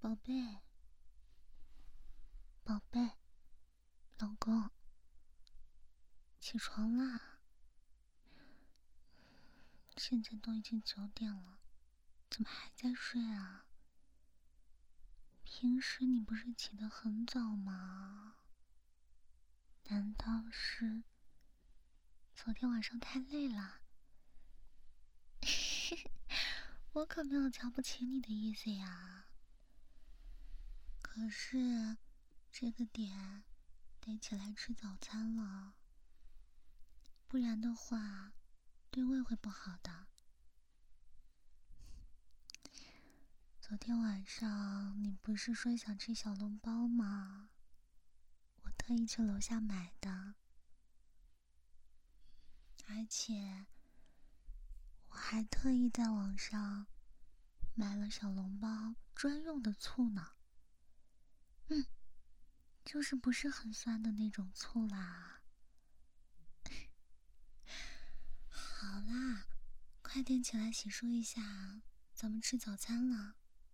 宝贝，宝贝，老公，起床啦！现在都已经9点了，怎么还在睡啊？平时你不是起得很早吗？难道是昨天晚上太累了？我可没有瞧不起你的意思呀。可是这个点得起来吃早餐了，不然的话对胃会不好的。昨天晚上你不是说想吃小笼包吗？我特意去楼下买的，而且我还特意在网上买了小笼包专用的醋呢。就是不是很酸的那种醋啦。好啦，快点起来洗漱一下，咱们吃早餐了。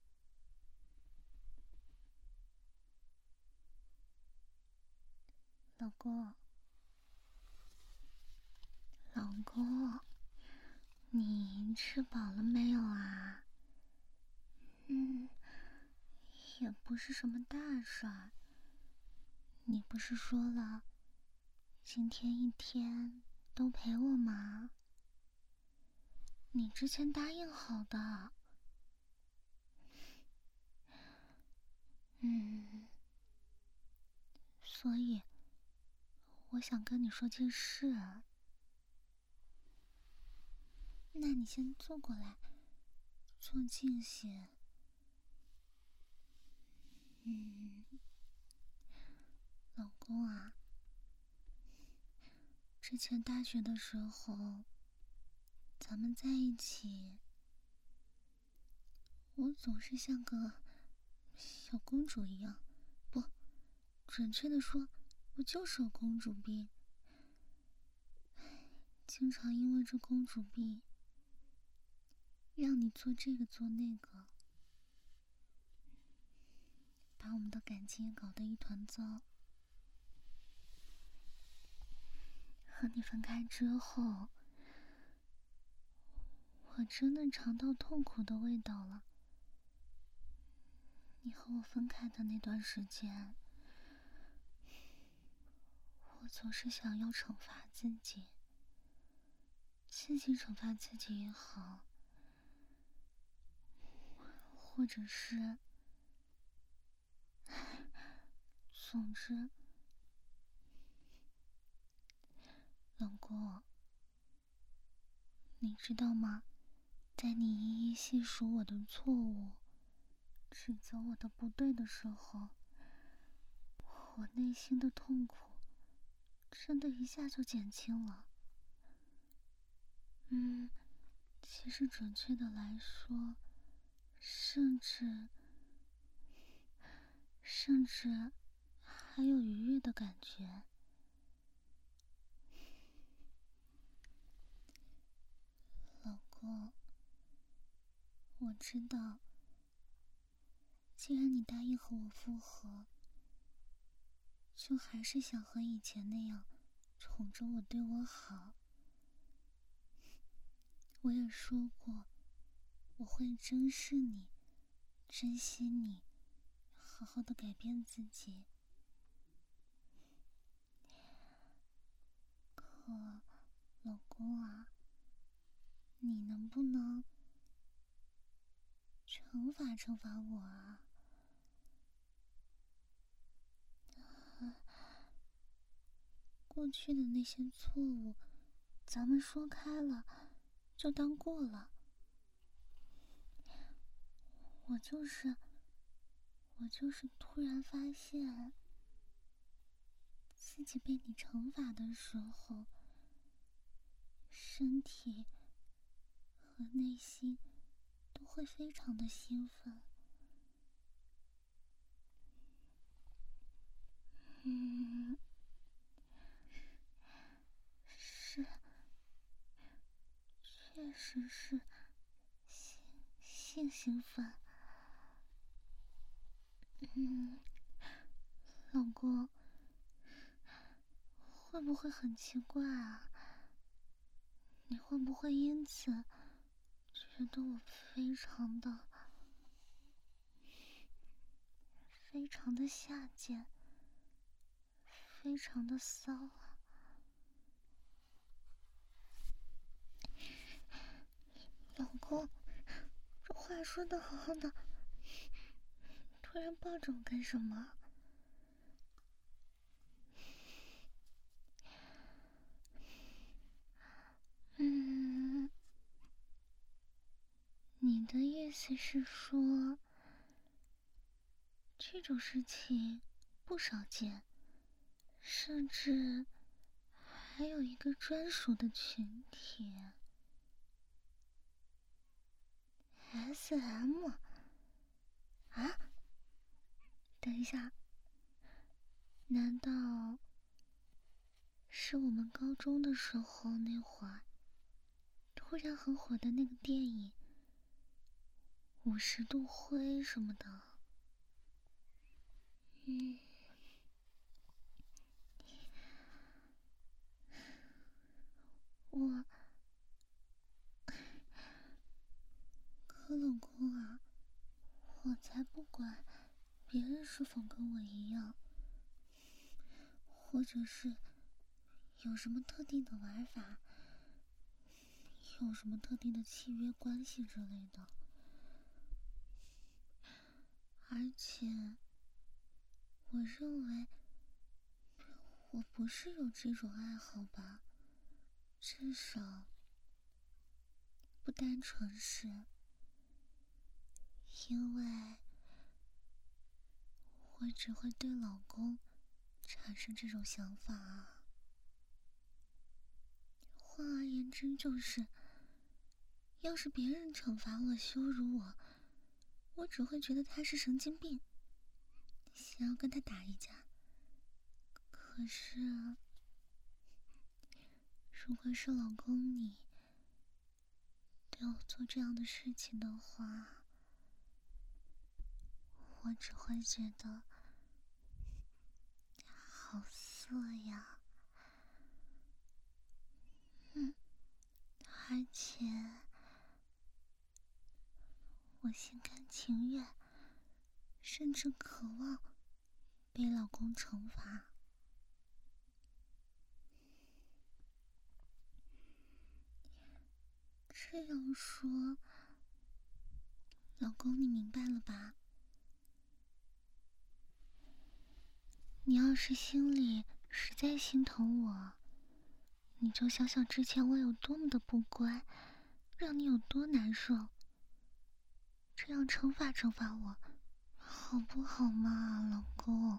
老公，老公，你吃饱了没有啊？也不是什么大事儿。你不是说了，今天一天都陪我吗？你之前答应好的。所以我想跟你说件事。那你先坐过来，坐近些。老公啊，之前大学的时候，咱们在一起，我总是像个小公主一样，不，准确的说，我就是有公主病，经常因为这公主病，让你做这个做那个，把我们的感情也搞得一团糟。和你分开之后，我真的尝到痛苦的味道了。你和我分开的那段时间，我总是想要惩罚自己，自己惩罚自己也好，或者是，总之，老公，你知道吗？在你一一细数我的错误，指责我的不对的时候，我内心的痛苦真的一下就减轻了。其实准确的来说，甚至还有愉悦的感觉。老公，我知道，既然你答应和我复合，就还是想和以前那样宠着我，对我好。我也说过，我会珍视你，珍惜你，好好的改变自己。可，老公啊，你能不能惩罚我啊？过去的那些错误，咱们说开了，就当过了。我就是突然发现，自己被你惩罚的时候，身体和内心都会非常的兴奋。是，确实是性兴奋。 老公，会不会很奇怪啊？你会不会因此觉得我非常的下贱，非常的骚啊？老公，这话说的好好的，突然抱着我干什么？你的意思是说，这种事情不少见，甚至还有一个专属的群体 SM 啊？等一下，难道是我们高中的时候那会儿突然很火的那个电影《50度灰》什么的？我可老公啊，我才不管别人是否跟我一样，或者是有什么特定的玩法，有什么特定的契约关系之类的。而且，我认为我不是有这种爱好吧，至少不单纯是，因为我只会对老公产生这种想法啊。换而言之就是，要是别人惩罚我、羞辱我，我只会觉得他是神经病，想要跟他打一架。可是啊，如果是老公你对我做这样的事情的话，我只会觉得好色呀。而且我心甘情愿，甚至渴望被老公惩罚。这样说，老公你明白了吧？你要是心里实在心疼我，你就想想之前我有多么的不乖，让你有多难受。这样惩罚惩罚我，好不好嘛，老公？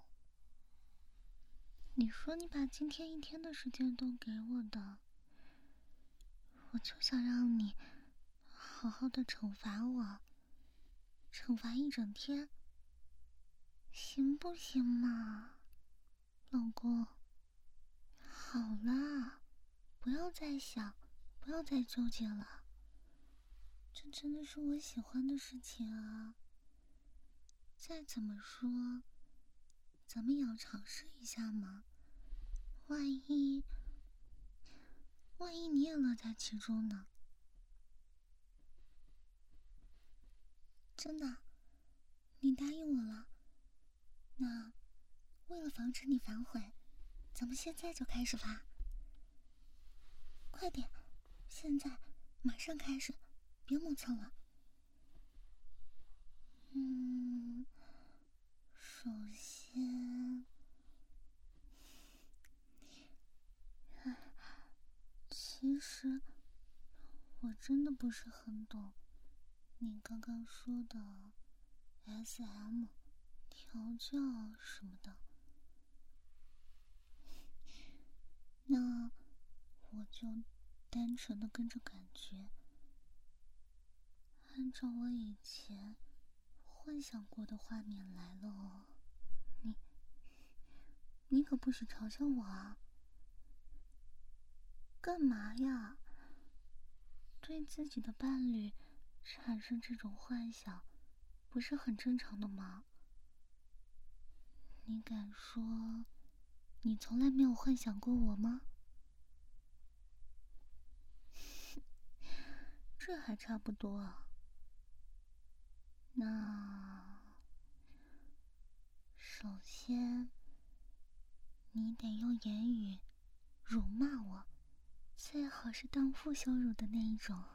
你说你把今天一天的时间都给我的，我就想让你好好的惩罚我，惩罚一整天，行不行嘛，老公？好啦，不要再想，不要再纠结了。这真的是我喜欢的事情啊！再怎么说，咱们也要尝试一下嘛。万一你也乐在其中呢？真的，你答应我了。那为了防止你反悔，咱们现在就开始发。快点，现在马上开始，别磨蹭了。首先，其实我真的不是很懂你刚刚说的 SM 调教什么的，那我就单纯的跟着感觉，按照我以前幻想过的画面来了哦。你可不许嘲笑我啊！干嘛呀？对自己的伴侣产生这种幻想，不是很正常的吗？ 你敢说你从来没有幻想过我吗？这还差不多啊。那首先，你得用言语辱骂我，最好是荡妇羞辱的那一种，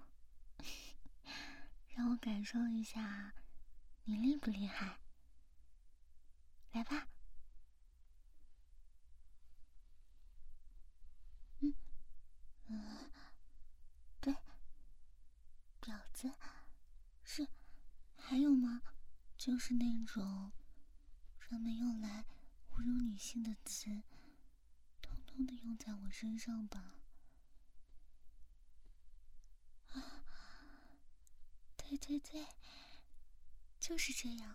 让我感受一下你厉不厉害。来吧。对，婊子是，还有吗？就是那种专门用来侮辱女性的词，通通的用在我身上吧。啊，对对对，就是这样。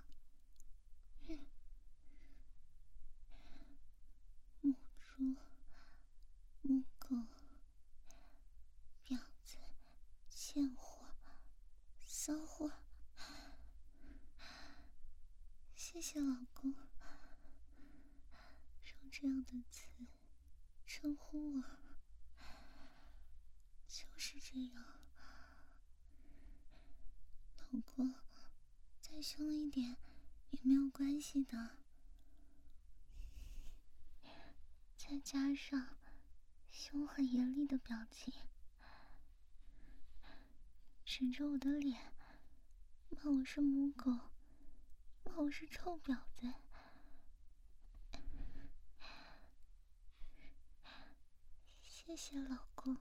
母猪、母狗、婊子、贱货、骚货。谢谢老公，用这样的词称呼我，就是这样。老公，再凶一点也没有关系的。再加上凶狠严厉的表情，指着我的脸，骂我是母狗，骂我是臭婊子。谢谢老公。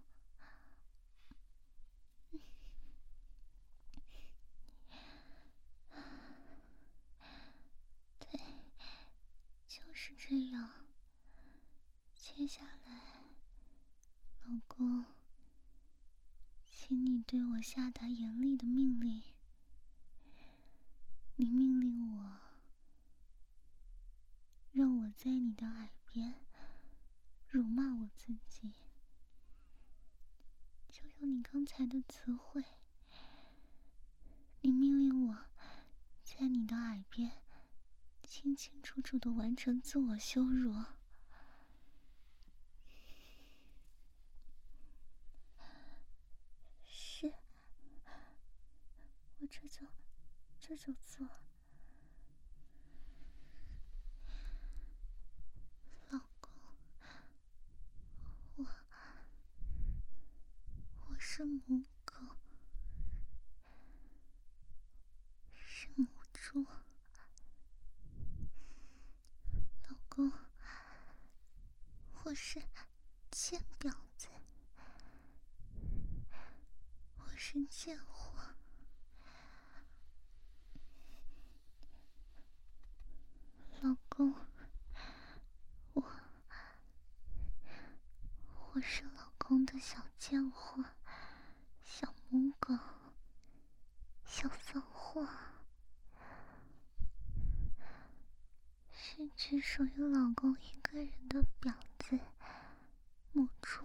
对，就是这样。接下来，老公，请你对我下达严厉的命令。你命令我，让我在你的耳边辱骂我自己，就用你刚才的词汇。你命令我在你的耳边清清楚楚地完成自我羞辱。是，我这就做。老公，我是母狗，是母猪。老公，我是贱婊子，我是贱货。老公，我是老公的小贱货，小母狗，小骚货，是只属于老公一个人的婊子母猪。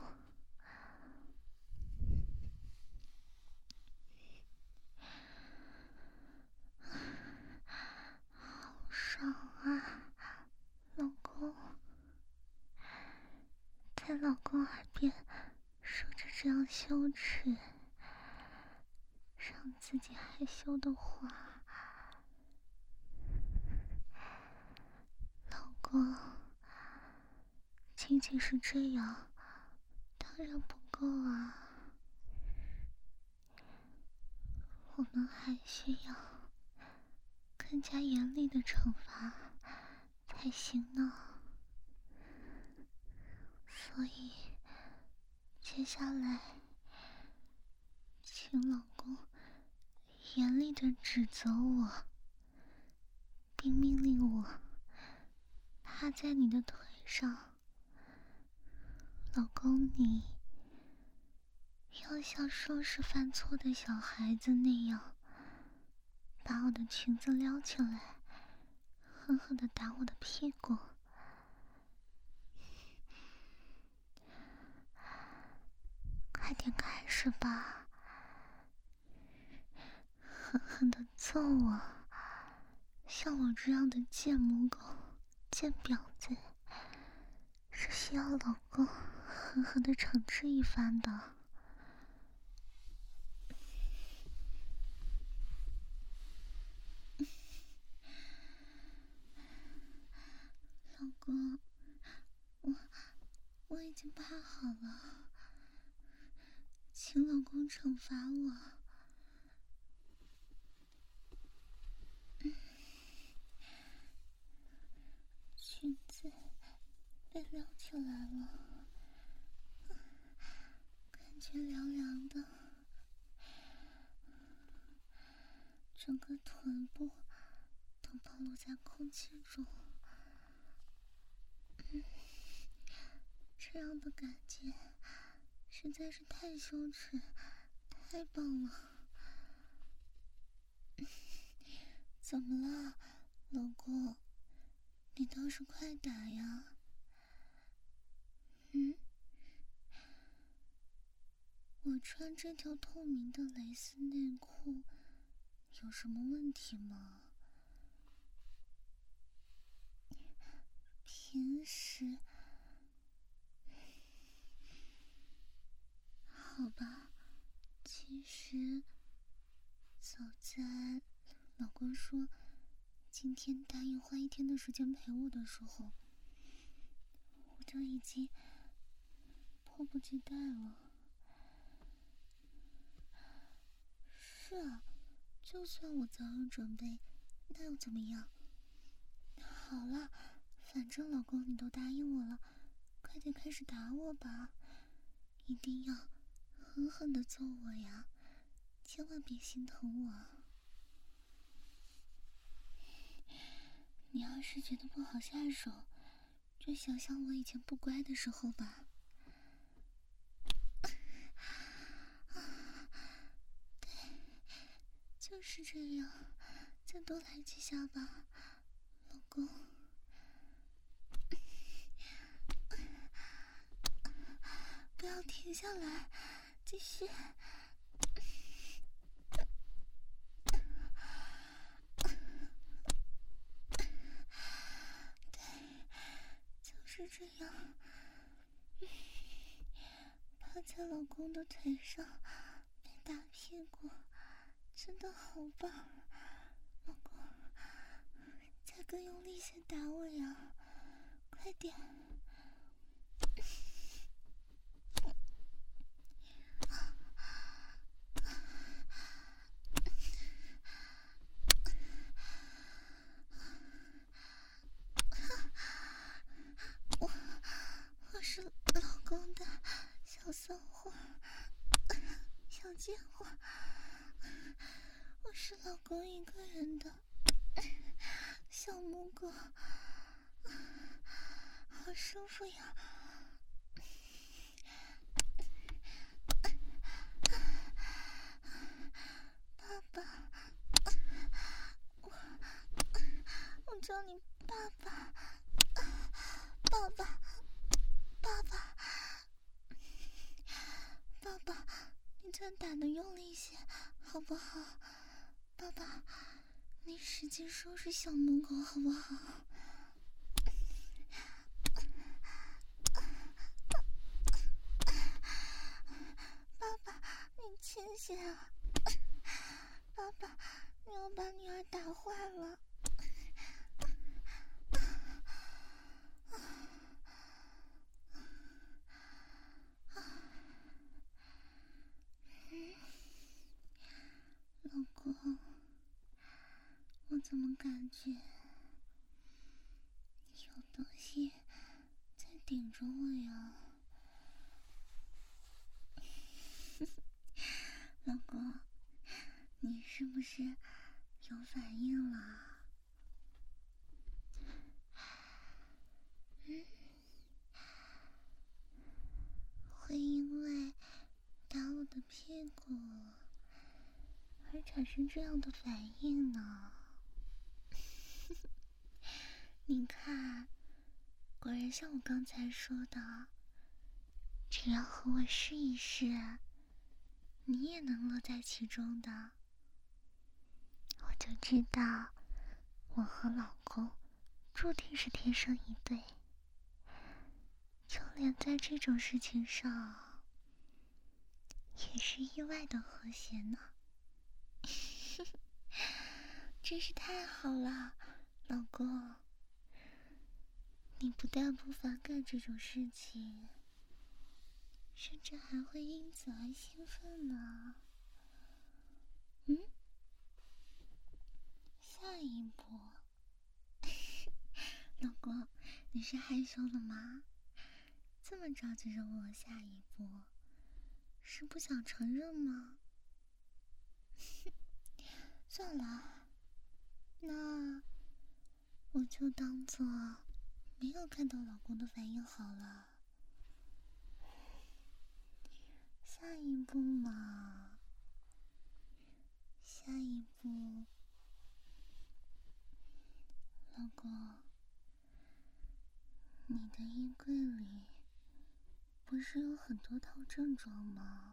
好爽啊，老公，在老公耳边说着这样羞耻让自己害羞的话。老公，仅仅是这样当然不够啊，我们还需要更加严厉的惩罚才行呢。所以接下来请老公严厉地指责我，并命令我趴在你的腿上。老公，你要像收拾犯错的小孩子那样把我的裙子撩起来，狠狠地打我的屁股。快点开始吧，狠狠地揍我，像我这样的贱母狗贱婊子，是需要老公狠狠地惩治一番的。老公，我已经趴好了，请老公惩罚我。裙子被撩起来了，感觉凉凉的，整个臀部都暴露在空气中。这样的感觉实在是太羞耻，太棒了。怎么了，老公？你倒是快打呀！我穿这条透明的蕾丝内裤有什么问题吗？平时……好吧，其实早在老公说今天答应花1天的时间陪我的时候，我就已经迫不及待了。是啊，就算我早有准备，那又怎么样？好了，反正老公你都答应我了，快点开始打我吧，一定要狠狠地揍我呀，千万别心疼我。你要是觉得不好下手，就想想我以前不乖的时候吧。对，就是这样，再多来几下吧，老公。不要停下来，继续。对，就是这样。趴在老公的腿上，被打屁股，真的好棒！老公，再更用力些打我呀，快点！我是老公的小骚货，小贱货，我是老公一个人的小母狗，好舒服呀！爸爸，我叫你爸爸，爸爸，爸爸，爸爸，你再打得用力些，好不好？爸爸，你使劲收拾小母狗，好不好？爸爸，你轻些啊！爸爸，你要把女儿打坏了。老公，我怎么感觉有东西在顶着我呀？老公，你是不是有反应了？会因为打我的屁股而产生这样的反应呢？你看，果然像我刚才说的，只要和我试一试，你也能乐在其中的。我就知道我和老公注定是天生一对，就连在这种事情上，也是意外的和谐呢。真是太好了，老公。你不但不反感这种事情，甚至还会因此而兴奋呢。下一步，老公，你是害羞了吗？这么着急着问我下一步，是不想承认吗？算了，那我就当做没有看到老公的反应好了。下一步嘛，下一步，老公，你的衣柜里不是有很多套正装吗？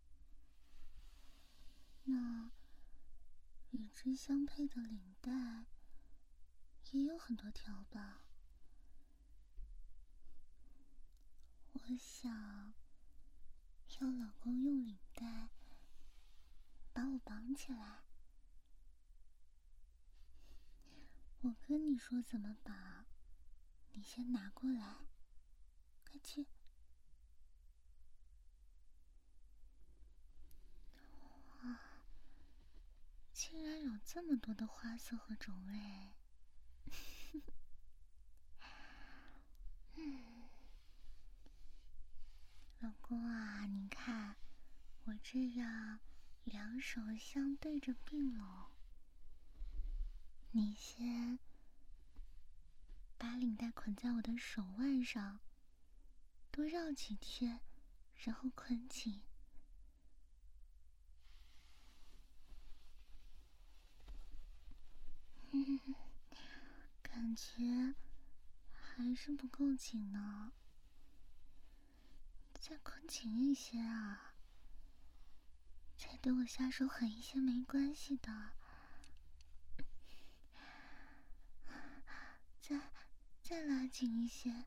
那与之相配的领带也有很多条吧？我想要老公用领带把我绑起来。我跟你说怎么绑，你先拿过来，快去。哇，竟然有这么多的花色和种类。老公啊，你看我这样两手相对着并拢，你先把领带捆在我的手腕上，多绕几圈，然后捆紧。感觉还是不够紧呢，再捆紧一些啊！再对我下手狠一些没关系的，再拉紧一些。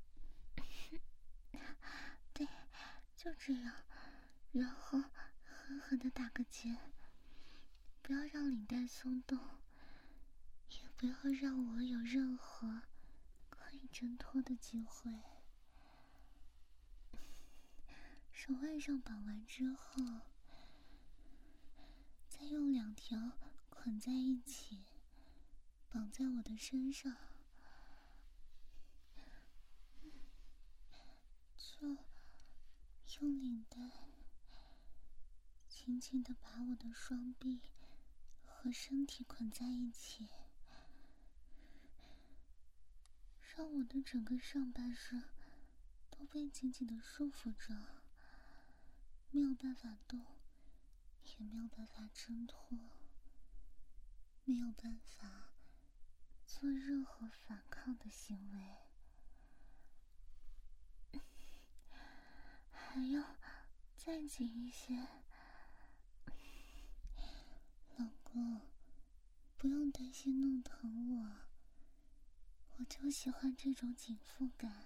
对，就这样，然后狠狠地打个结，不要让领带松动，也不要让我有任何可以挣脱的机会。手腕上绑完之后，再用2条捆在一起，绑在我的身上，就用领带紧紧地把我的双臂和身体捆在一起，让我的整个上半身都被紧紧地束缚着，没有办法动，也没有办法挣脱，没有办法做任何反抗的行为，还要再紧一些。老公，不用担心弄疼我，我就喜欢这种紧缚感，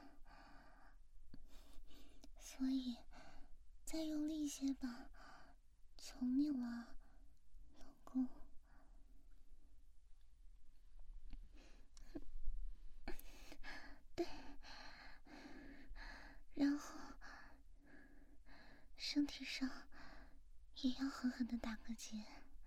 所以再用力些吧，求你了，老公。对，然后身体上也要狠狠地打个结。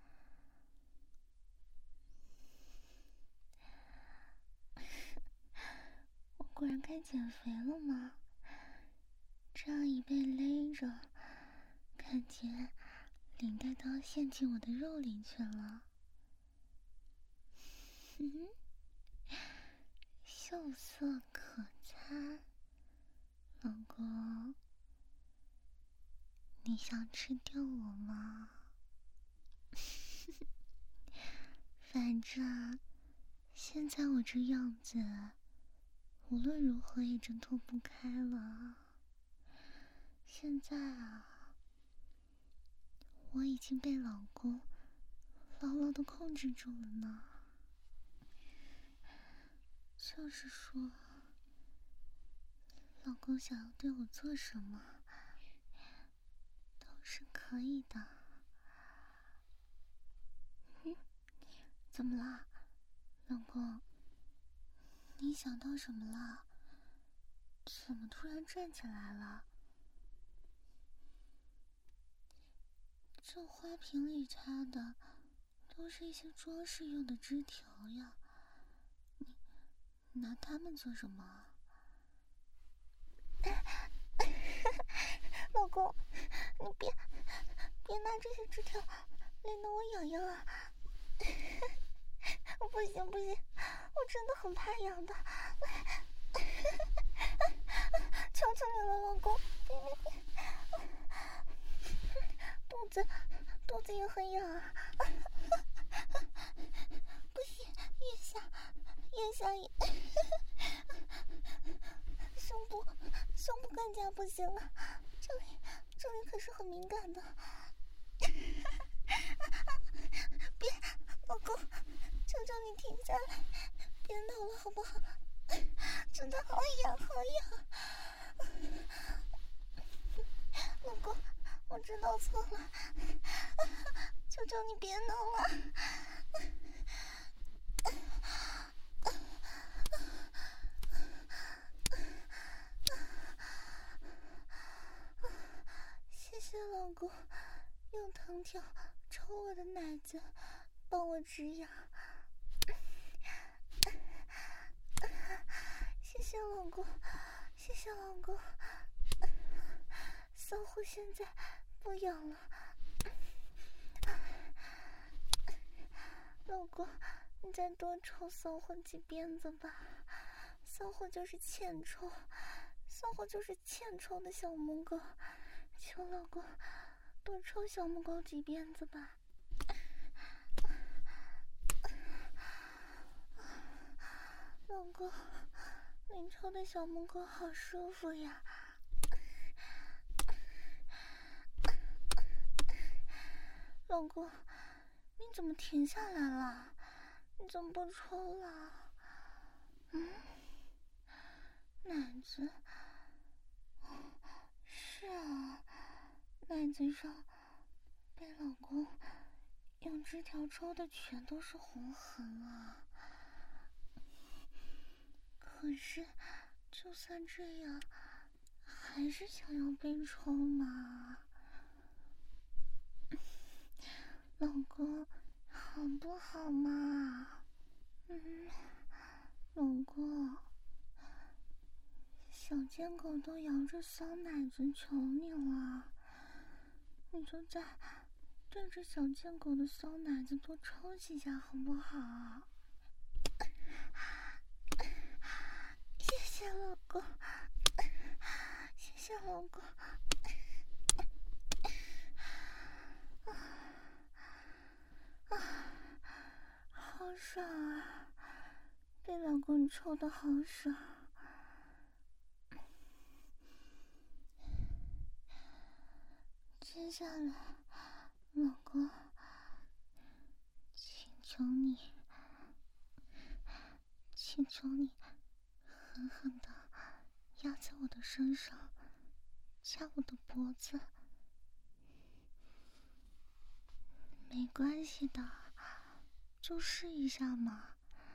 我果然该减肥了吗？这样一被勒着，感觉领带都要陷进我的肉里去了。秀色可餐，老公，你想吃掉我吗？反正现在我这样子，无论如何也挣脱不开了。现在啊，我已经被老公牢牢地控制住了呢。 就是说，老公想要对我做什么，都是可以的。怎么了，老公？你想到什么了？怎么突然站起来了？这花瓶里插的都是一些装饰用的枝条呀，你拿它们做什么？老公，你别拿这些枝条连得我痒痒啊！不行，我真的很怕痒的。求求你了，老公，别！肚子也很痒啊！不行，腋下也，胸部更加不行了，这里可是很敏感的。别，老公，求求你停下来，别闹了好不好？真的好痒。老公，我知道错了，求求你别闹了。谢谢老公，用藤条抽我的奶子，帮我止痒。谢谢老公，骚货现在不痒了。老公，你再多抽骚货几鞭子吧。骚货就是欠抽的小母狗，求老公多抽小母狗几鞭子吧。老公，你抽的小母狗好舒服呀。老公，你怎么停下来了？你怎么不抽了？奶子，是啊，奶子上被老公用枝条抽的全都是红痕啊。可是，就算这样，还是想要被抽嘛。老公，好不好嘛？老公，小贱狗都摇着骚奶子求你了，你就再对着小贱狗的骚奶子多抽几下好不好？谢谢老公，谢谢老公。好爽啊！被老公抽的好爽。接下来，老公，请求你狠狠的压在我的身上，掐我的脖子。没关系的，就试一下嘛。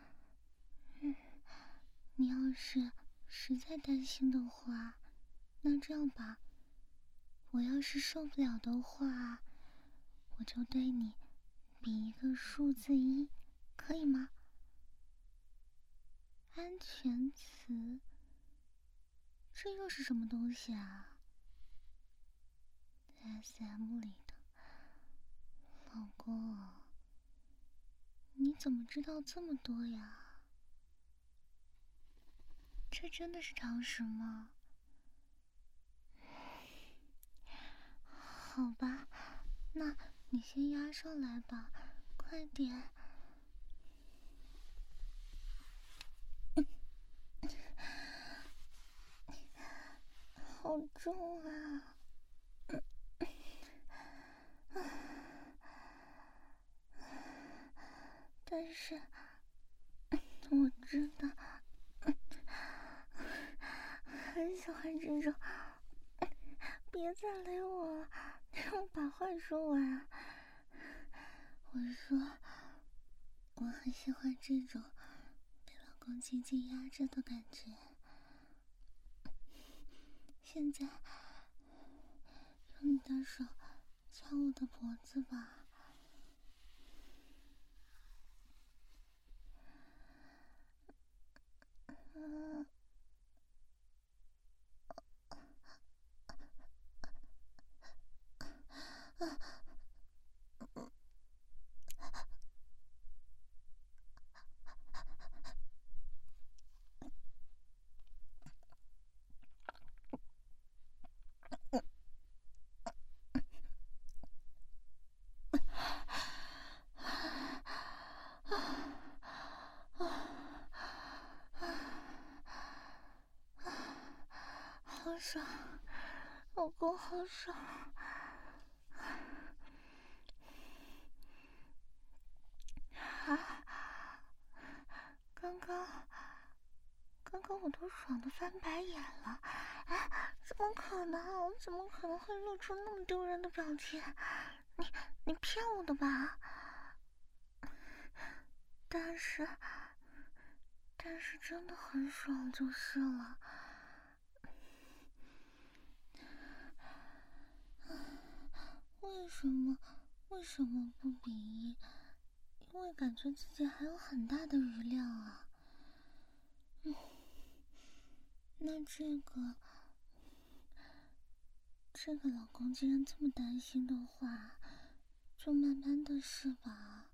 你要是实在担心的话，那这样吧，我要是受不了的话，我就对你比一个数字1，可以吗？安全词，这又是什么东西啊？ SM 里的。老公，你怎么知道这么多呀？这真的是常识吗？好吧，那你先压上来吧，快点。好重啊！但是我知道喜欢这种。别再勒我了，让我把话说完啊。我说，我很喜欢这种被老公紧紧压着的感觉。现在，用你的手掐我的脖子吧。好爽，老公好爽。刚刚我都爽得翻白眼了，怎么可能？我怎么可能会露出那么丢人的表情？你骗我的吧？但是真的很爽就是了。为什么不比一？因为感觉自己还有很大的余量啊。那这个老公既然这么担心的话，就慢慢的试吧。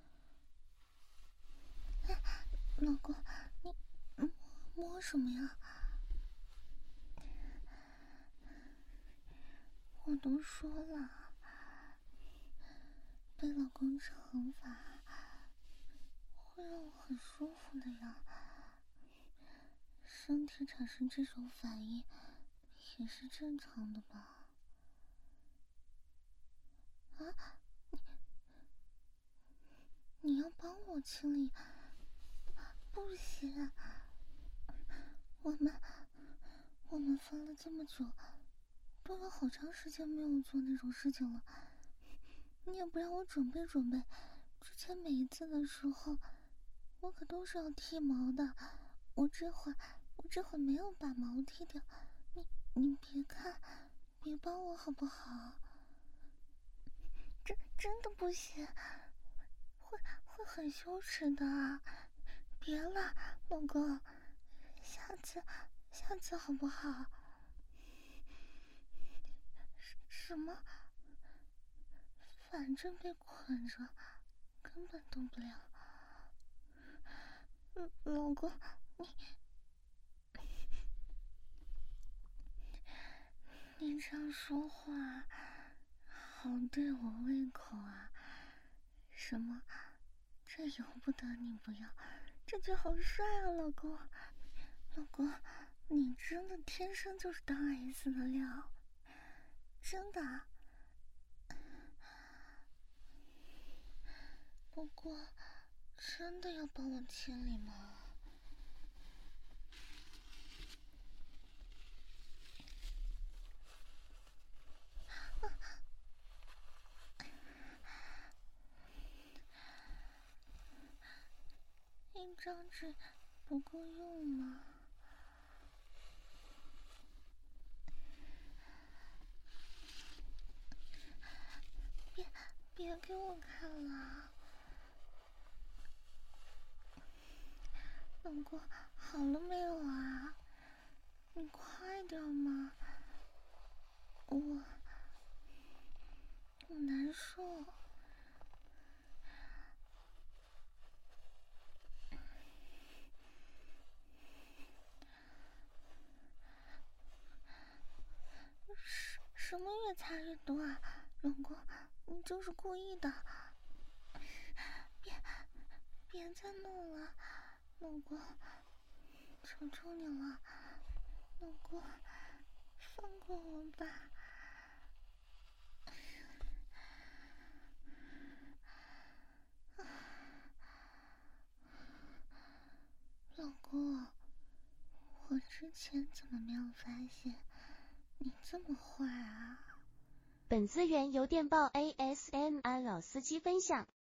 老公，你摸什么呀？我都说了，被老公惩罚会让我很舒服的呀。身体产生这种反应也是正常的吧？啊，你要帮我清理？不行，我们分了这么久，都有好长时间没有做那种事情了。你也不让我准备准备，之前每一次的时候，我可都是要剃毛的。我这会没有把毛剃掉，你别看，别帮我好不好？真的不行，会很羞耻的。别了，老公，下次好不好？什么？反正被捆着，根本动不了。老公，你这样说话，好对我胃口啊！什么？这由不得你不要，这句好帅啊，老公！老公，你真的天生就是当 S 的料，真的。不过，真的要帮我清理吗？一张纸不够用吗？别给我看了，老公，好了没有啊？你快点嘛，我难受。什么越擦越多啊，老公，你就是故意的。别再弄了，老公，求求你了，老公，放过我吧。老公，我知前怎么没有发现你这么坏啊？ 本资源由电报 ASMR 老司机分享。